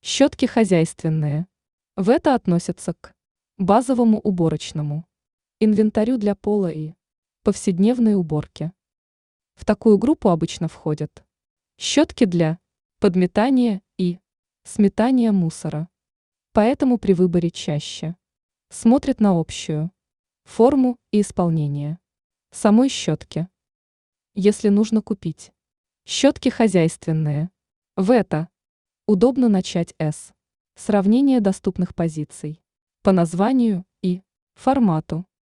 Щетки хозяйственные. В это относятся к базовому уборочному, инвентарю для пола и повседневной уборке. В такую группу обычно входят щетки для подметания и сметания мусора. Поэтому при выборе чаще смотрят на общую форму и исполнение самой щетки. Если нужно купить щетки хозяйственные, в это удобно начать с сравнения доступных позиций по названию и формату.